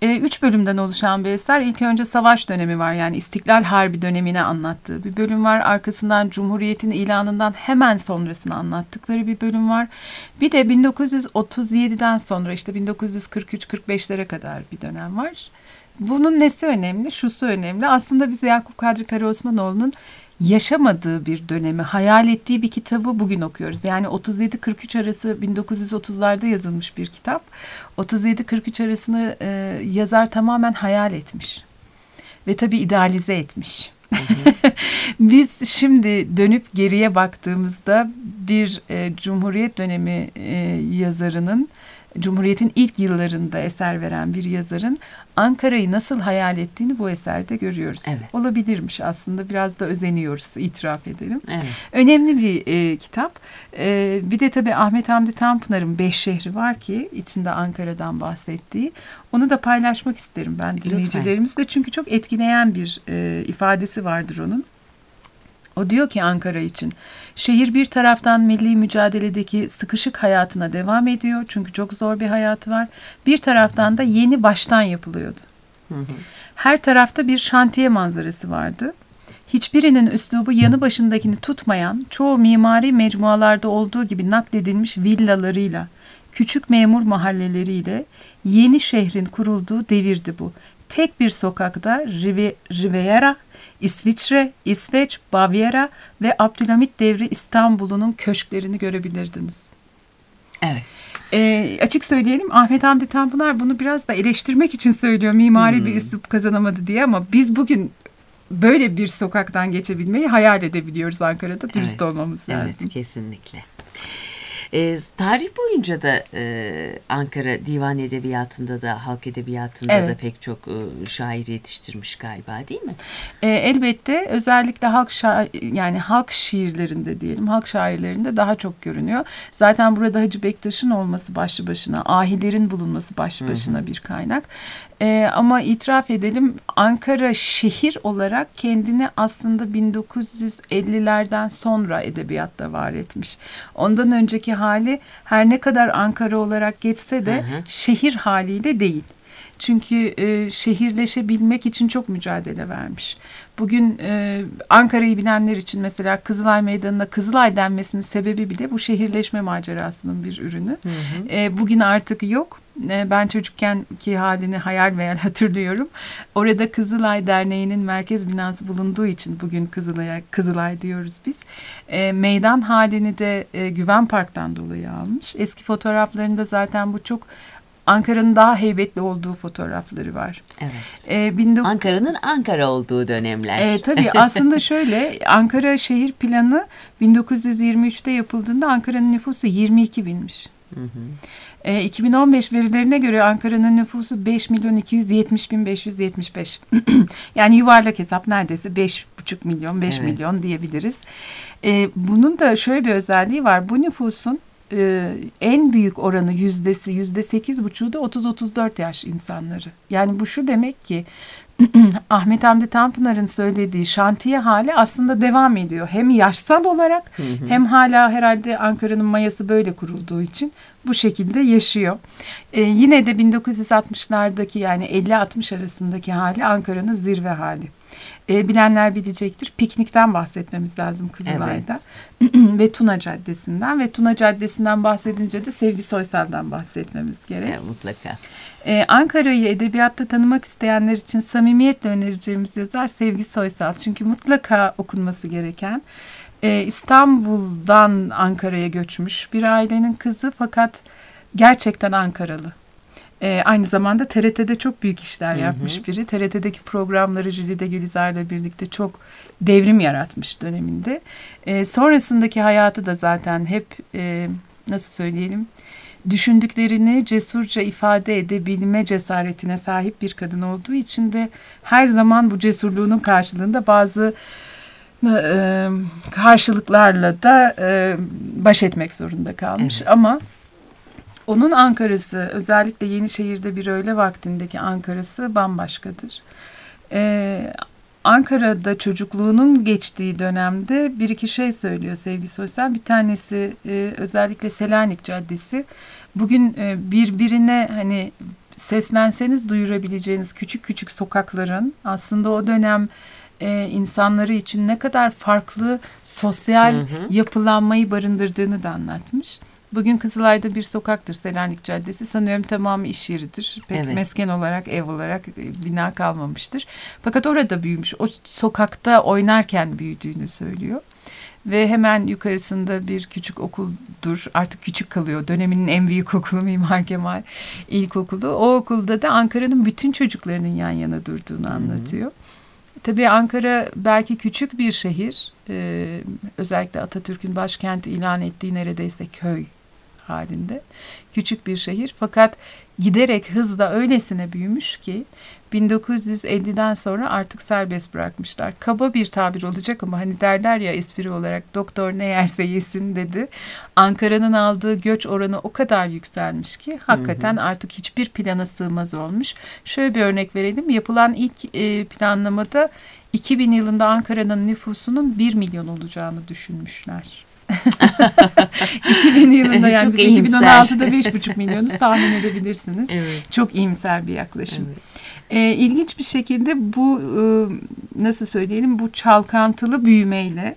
E, üç bölümden oluşan bir eser. İlk önce savaş dönemi var, yani İstiklal Harbi dönemini anlattığı bir bölüm var. Arkasından Cumhuriyet'in ilanından hemen sonrasını anlattıkları bir bölüm var. Bir de bin dokuz yüz otuz yediden sonra işte bin dokuz yüz kırk üç kırk beşlere kadar bir dönem var. Bunun nesi önemli, şusu önemli. Aslında biz Yakup Kadri Karaosmanoğlu'nun yaşamadığı bir dönemi, hayal ettiği bir kitabı bugün okuyoruz. Yani otuz yedi kırk üç arası bin dokuz yüz otuzlarda yazılmış bir kitap. otuz yedi kırk üç arasını e, yazar tamamen hayal etmiş. Ve tabii idealize etmiş. Biz şimdi dönüp geriye baktığımızda bir e, Cumhuriyet dönemi e, yazarının, Cumhuriyet'in ilk yıllarında eser veren bir yazarın Ankara'yı nasıl hayal ettiğini bu eserde görüyoruz. Evet. Olabilirmiş aslında, biraz da özeniyoruz, itiraf edelim. Evet. Önemli bir e, kitap. E, bir de tabii Ahmet Hamdi Tanpınar'ın Beş Şehri var ki içinde Ankara'dan bahsettiği. Onu da paylaşmak isterim ben dinleyicilerimizle. Çünkü çok etkileyen bir e, ifadesi vardır onun. O diyor ki Ankara için, şehir bir taraftan milli mücadeledeki sıkışık hayatına devam ediyor. Çünkü çok zor bir hayatı var. Bir taraftan da yeni baştan yapılıyordu. Hı hı. Her tarafta bir şantiye manzarası vardı. Hiçbirinin üslubu yanı başındakini tutmayan, çoğu mimari mecmualarda olduğu gibi nakledilmiş villalarıyla, küçük memur mahalleleriyle yeni şehrin kurulduğu devirdi bu. Tek bir sokakta Rive, Riviera, İsviçre, İsveç, Bavyera ve Abdülhamit devri İstanbul'un köşklerini görebilirdiniz. Evet. E, açık söyleyelim, Ahmet Hamdi Tanpınar bunu biraz da eleştirmek için söylüyor. Mimari hmm. bir üslup kazanamadı diye, ama biz bugün böyle bir sokaktan geçebilmeyi hayal edebiliyoruz Ankara'da. Dürüst evet, olmamız lazım. Evet, kesinlikle. E, tarih boyunca da e, Ankara divan edebiyatında da halk edebiyatında evet. da pek çok e, şair yetiştirmiş galiba, değil mi? E, elbette, özellikle halk şair, yani halk şiirlerinde diyelim, halk şairlerinde daha çok görünüyor. Zaten burada Hacı Bektaş'ın olması başlı başına, ahilerin bulunması başlı başına Hı-hı. bir kaynak. E, ama itiraf edelim, Ankara şehir olarak kendini aslında bin dokuz yüz ellilerden sonra edebiyatta var etmiş. Ondan önceki hali her ne kadar Ankara olarak geçse de hı hı. şehir haliyle değil. Çünkü e, şehirleşebilmek için çok mücadele vermiş. Bugün e, Ankara'yı bilenler için mesela Kızılay Meydanı'na Kızılay denmesinin sebebi bile bu şehirleşme macerasının bir ürünü. Hı hı. E, bugün artık yok. E, ben çocukkenki halini hayal meyal hatırlıyorum. Orada Kızılay Derneği'nin merkez binası bulunduğu için bugün Kızılay'a Kızılay diyoruz biz. E, meydan halini de e, Güven Park'tan dolayı almış. Eski fotoğraflarında zaten bu çok Ankara'nın daha heybetli olduğu fotoğrafları var. Evet. Ee, bin dokuz... Ankara'nın Ankara olduğu dönemler. Ee, tabii aslında şöyle, Ankara şehir planı bin dokuz yüz yirmi üçte yapıldığında Ankara'nın nüfusu yirmi iki binmiş. Hı hı. Ee, iki bin on beş verilerine göre Ankara'nın nüfusu beş milyon iki yüz yetmiş bin beş yüz yetmiş beş. Yani yuvarlak hesap neredeyse beş buçuk milyon, beş evet. milyon diyebiliriz. Ee, bunun da şöyle bir özelliği var. Bu nüfusun Ee, en büyük oranı yüzdesi yüzde sekiz buçuğu da otuz otuz dört yaş insanları. Yani bu şu demek ki Ahmet Hamdi Tanpınar'ın söylediği şantiye hali aslında devam ediyor. Hem yaşsal olarak hı hı. hem hala herhalde Ankara'nın mayası böyle kurulduğu için bu şekilde yaşıyor. Ee, yine de bin dokuz yüz altmışlardaki yani elli altmış arasındaki hali Ankara'nın zirve hali. E, bilenler bilecektir. Piknikten bahsetmemiz lazım Kızılay'da. Evet. Ve Tuna Caddesi'nden. Ve Tuna Caddesi'nden bahsedince de Sevgi Soysal'dan bahsetmemiz gerek. Evet, mutlaka. E, Ankara'yı edebiyatta tanımak isteyenler için samimiyetle önereceğimiz yazar Sevgi Soysal. Çünkü mutlaka okunması gereken, e, İstanbul'dan Ankara'ya göçmüş bir ailenin kızı, fakat gerçekten Ankaralı. Ee, aynı zamanda T R T'de çok büyük işler yapmış hı hı. biri. T R T'deki programları Jülide Gülizar'la birlikte çok devrim yaratmış döneminde. Ee, sonrasındaki hayatı da zaten hep e, nasıl söyleyelim, düşündüklerini cesurca ifade edebilme cesaretine sahip bir kadın olduğu için de her zaman bu cesurluğunun karşılığında bazı e, karşılıklarla da e, baş etmek zorunda kalmış. Evet. Ama onun Ankara'sı, özellikle Yenişehir'de bir öğle vaktindeki Ankara'sı bambaşkadır. Ee, Ankara'da çocukluğunun geçtiği dönemde bir iki şey söylüyor Sevgi Soysal. Bir tanesi e, özellikle Selanik Caddesi. Bugün e, birbirine hani seslenseniz duyurabileceğiniz küçük küçük sokakların aslında o dönem e, insanları için ne kadar farklı sosyal hı hı. yapılanmayı barındırdığını da anlatmış. Bugün Kızılay'da bir sokaktır, Selanik Caddesi. Sanıyorum tamamı iş yeridir. Pek evet. mesken olarak, ev olarak bina kalmamıştır. Fakat orada büyümüş. O sokakta oynarken büyüdüğünü söylüyor. Ve hemen yukarısında bir küçük okuldur. Artık küçük kalıyor. Döneminin en büyük okulu Mimar Kemal İlkokulu. O okulda da Ankara'nın bütün çocuklarının yan yana durduğunu anlatıyor. Hmm. Tabii Ankara belki küçük bir şehir. Ee, özellikle Atatürk'ün başkenti ilan ettiği neredeyse köy halinde. Küçük bir şehir. Fakat giderek hızla öylesine büyümüş ki bin dokuz yüz elliden sonra artık serbest bırakmışlar. Kaba bir tabir olacak ama hani derler ya espri olarak doktor ne yerse yesin dedi. Ankara'nın aldığı göç oranı o kadar yükselmiş ki hakikaten hı hı. artık hiçbir plana sığmaz olmuş. Şöyle bir örnek verelim. Yapılan ilk e, planlamada iki bin yılında Ankara'nın nüfusunun bir milyon olacağını düşünmüşler. iki bin yılında yani biz iki bin on altıda beş buçuk milyonuz tahmin edebilirsiniz. Evet. Çok iyimser bir yaklaşım. Evet. Ee, ilginç bir şekilde bu e, nasıl söyleyelim bu çalkantılı büyümeyle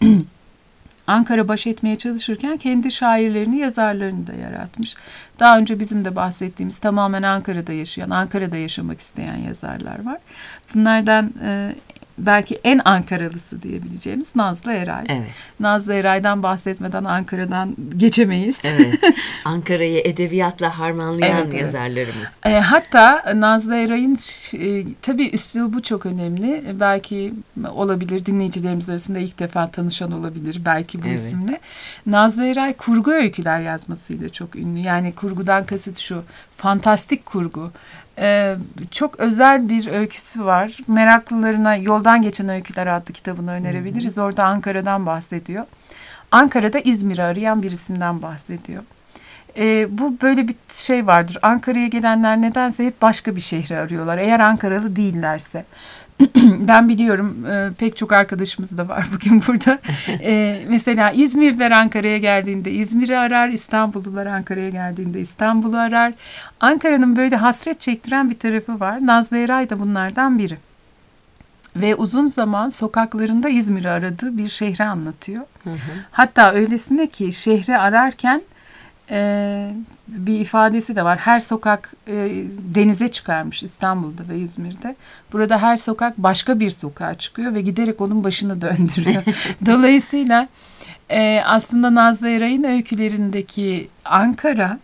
Ankara baş etmeye çalışırken kendi şairlerini, yazarlarını da yaratmış. Daha önce bizim de bahsettiğimiz tamamen Ankara'da yaşayan, Ankara'da yaşamak isteyen yazarlar var. Bunlardan e, belki en Ankaralısı diyebileceğimiz Nazlı Eray. Evet. Nazlı Eray'dan bahsetmeden Ankara'dan geçemeyiz. Evet. Ankara'yı edebiyatla harmanlayan evet, yazarlarımız. Evet. E, hatta Nazlı Eray'ın e, tabii üslubu çok önemli. E, belki olabilir dinleyicilerimiz arasında ilk defa tanışan olabilir belki bu evet. isimle. Nazlı Eray kurgu öyküler yazmasıyla çok ünlü. Yani kurgudan kasıt şu, fantastik kurgu. Ee, çok özel bir öyküsü var. Meraklılarına Yoldan Geçen Öyküler adlı kitabını önerebiliriz. Hı hı. Orada Ankara'dan bahsediyor. Ankara'da İzmir'i arayan birisinden bahsediyor. Ee, bu böyle bir şey vardır. Ankara'ya gelenler nedense hep başka bir şehri arıyorlar. Eğer Ankaralı değillerse. Ben biliyorum e, pek çok arkadaşımız da var bugün burada. E, mesela İzmirliler Ankara'ya geldiğinde İzmir'i arar, İstanbullular Ankara'ya geldiğinde İstanbul'u arar. Ankara'nın böyle hasret çektiren bir tarafı var. Nazlı Eray da bunlardan biri. Ve uzun zaman sokaklarında İzmir'i aradığı bir şehri anlatıyor. Hı hı. Hatta öylesine ki şehri ararken Ee, bir ifadesi de var. Her sokak e, denize çıkarmış İstanbul'da ve İzmir'de. Burada her sokak başka bir sokağa çıkıyor ve giderek onun başını döndürüyor. Dolayısıyla e, aslında Nazlı Eray'ın öykülerindeki Ankara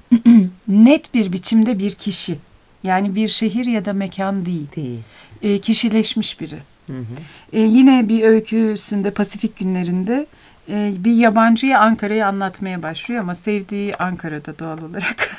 net bir biçimde bir kişi. Yani bir şehir ya da mekan değil. değil. E, kişileşmiş biri. Hı hı. E, yine bir öyküsünde Pasifik Günlerinde bir yabancıya Ankara'yı anlatmaya başlıyor ama sevdiği Ankara'da doğal olarak.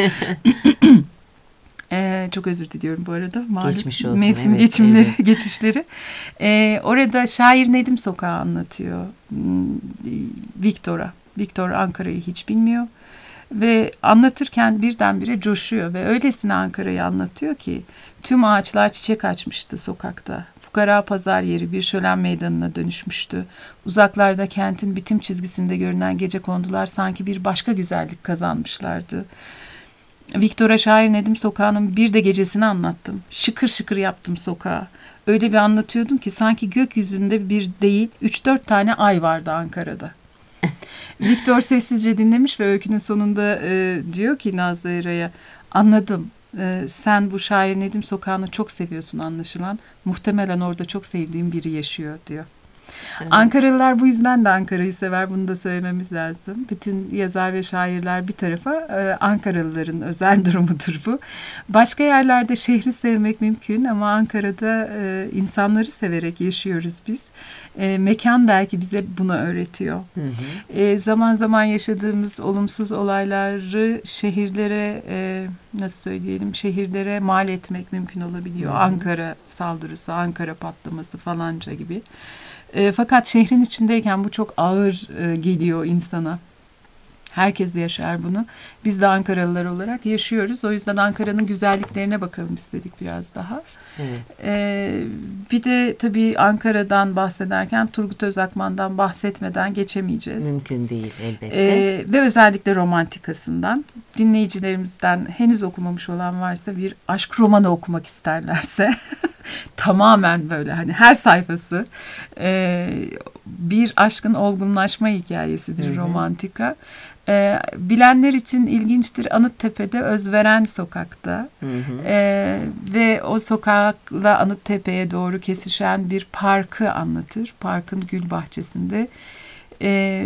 ee, çok özür diliyorum bu arada. Malum geçmiş olsun. Mevsim evet, geçimleri, evet. geçişleri. Ee, orada şair Nedim Sokağı anlatıyor. Viktor'a. Viktor Ankara'yı hiç bilmiyor. Ve anlatırken birdenbire coşuyor ve öylesine Ankara'yı anlatıyor ki tüm ağaçlar çiçek açmıştı sokakta. Fukara pazar yeri bir şölen meydanına dönüşmüştü. Uzaklarda kentin bitim çizgisinde görünen gecekondular sanki bir başka güzellik kazanmışlardı. Viktor'a şair Nedim Sokağı'nın bir de gecesini anlattım. Şıkır şıkır yaptım sokağa. Öyle bir anlatıyordum ki sanki gökyüzünde bir değil üç dört tane ay vardı Ankara'da. Viktor sessizce dinlemiş ve öykünün sonunda e, diyor ki Nazlı Eray'a anladım. Ee, sen bu şair Nedim Sokağı'nı çok seviyorsun anlaşılan. Muhtemelen orada çok sevdiğim biri yaşıyor diyor. Evet. Ankaralılar bu yüzden de Ankara'yı sever. Bunu da söylememiz lazım. Bütün yazar ve şairler bir tarafa e, Ankaralıların özel durumudur bu. Başka yerlerde şehri sevmek mümkün ama Ankara'da e, insanları severek yaşıyoruz biz. E, mekan belki bize bunu öğretiyor. Hı hı. E, zaman zaman yaşadığımız olumsuz olayları şehirlere e, nasıl söyleyelim şehirlere mal etmek mümkün olabiliyor. Hı hı. Ankara saldırısı, Ankara patlaması falanca gibi. E, fakat şehrin içindeyken bu çok ağır e, geliyor insana. Herkes yaşar bunu. Biz de Ankaralılar olarak yaşıyoruz. O yüzden Ankara'nın güzelliklerine bakalım istedik biraz daha. Evet. E, bir de tabii Ankara'dan bahsederken Turgut Özakman'dan bahsetmeden geçemeyeceğiz. Mümkün değil elbette. E, ve özellikle romantikasından. dinleyicilerimizden henüz okumamış olan varsa, bir aşk romanı okumak isterlerse tamamen böyle hani her sayfası e, bir aşkın olgunlaşma hikayesidir, hı hı. Romantika. E, bilenler için ilginçtir, Anıttepe'de Özveren Sokak'ta hı hı. E, ve o sokakla Anıttepe'ye doğru kesişen bir parkı anlatır. Parkın gül bahçesinde e,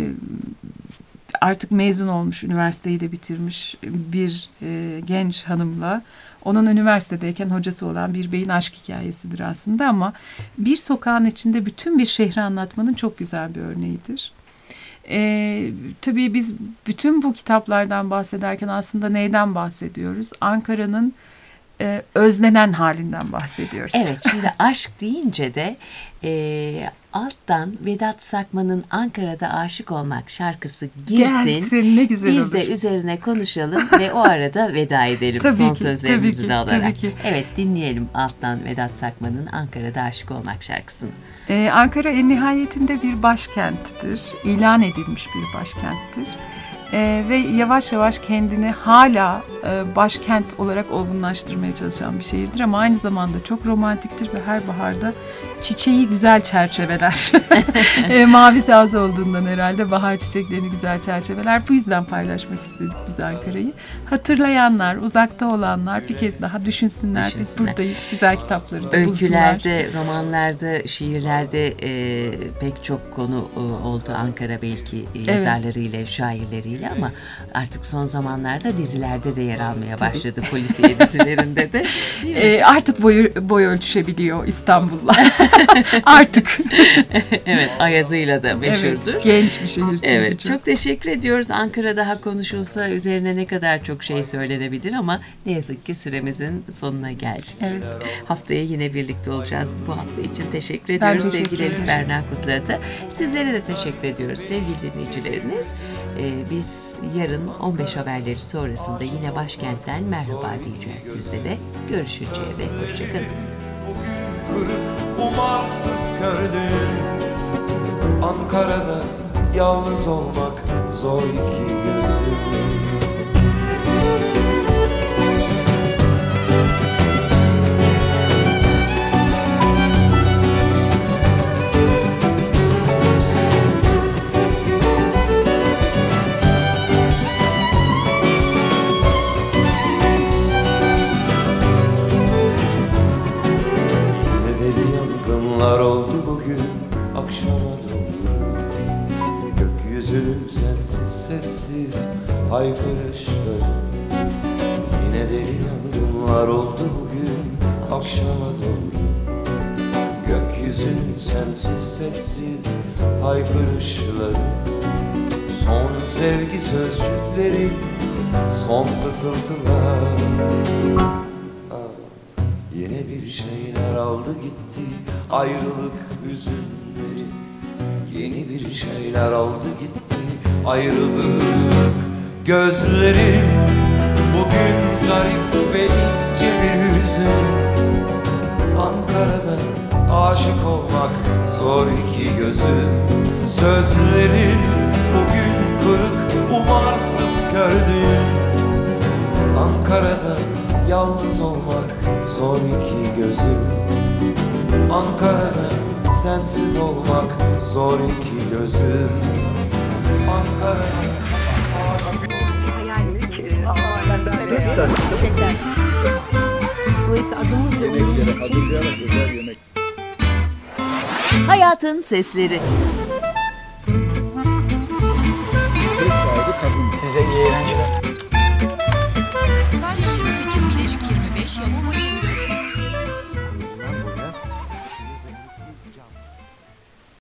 artık mezun olmuş, üniversiteyi de bitirmiş bir e, genç hanımla onun üniversitedeyken hocası olan bir beyin aşk hikayesidir aslında, ama bir sokağın içinde bütün bir şehri anlatmanın çok güzel bir örneğidir. Ee, tabii biz bütün bu kitaplardan bahsederken aslında neyden bahsediyoruz? Ankara'nın e, özlenen halinden bahsediyoruz. Evet, şimdi aşk deyince de e, alttan Vedat Sakman'ın Ankara'da Aşık Olmak şarkısı girsin. Gelsin, ne güzel Biz olur. de üzerine konuşalım ve o arada veda edelim tabii son ki, sözlerimizi tabii de ki, alarak. tabii ki. Evet, dinleyelim alttan Vedat Sakman'ın Ankara'da Aşık Olmak şarkısını. Ee, Ankara en nihayetinde bir başkenttir. İlan edilmiş bir başkenttir. Ee, ve yavaş yavaş kendini hala e, başkent olarak olgunlaştırmaya çalışan bir şehirdir. Ama aynı zamanda çok romantiktir ve her baharda çiçeği güzel çerçeveler. e, mavisi az olduğundan herhalde bahar çiçeklerini güzel çerçeveler. Bu yüzden paylaşmak istedik biz Ankara'yı. Hatırlayanlar, uzakta olanlar bir kez daha düşünsünler. düşünsünler. Biz buradayız. Güzel kitapları da Öykülerde, bulsunlar. romanlarda, şiirlerde e, pek çok konu e, oldu Ankara belki evet. yazarlarıyla, şairleriyle. Ama artık son zamanlarda dizilerde de yer almaya başladı. Tabii. Polisiye dizilerinde de. E, artık boy, boy ölçüşebiliyor İstanbul'la. Artık. Evet, Ayazı'yla da meşhurdur. Evet, genç bir şehir. Evet, çok. çok teşekkür ediyoruz. Ankara daha konuşulsa üzerine ne kadar çok şey söylenebilir ama ne yazık ki süremizin sonuna geldik. Evet. Haftaya yine birlikte olacağız. Bu hafta için teşekkür ediyoruz teşekkür sevgili ederim. Elif Berna Kutluat'a. Sizlere de teşekkür ediyoruz sevgili dinleyicileriniz. Ee, biz yarın on beş haberleri sonrasında yine başkentten merhaba diyeceğiz sizlere. Görüşünceye dek hoşçakalın. Bugün kırık umarsız gördüm. Ankara'da yalnız olmak zor iki gözüm. Oldu bugün akşama doğru. Gökyüzünün sensiz sessiz haykırışları. Yine deli yangınlar oldu bugün akşama doğru. Gökyüzünün sensiz sessiz haykırışları. Son sevgi sözcükleri, son fısıltılar. Yine bir şeyler aldı gitti, ayrılık hüzünleri. Yeni bir şeyler aldı gitti, ayrılık. Gözlerim bugün zarif ve ince bir hüzün. Ankara'da aşık olmak zor iki gözüm. Sözlerim bugün kırık, umarsız kördüm. Ankara'da yalnız olmak zor iki gözüm. Ankara'da sensiz olmak zor iki gözüm. Ankara'da Dolayısıyla adımızla onun için Hayatın Sesleri.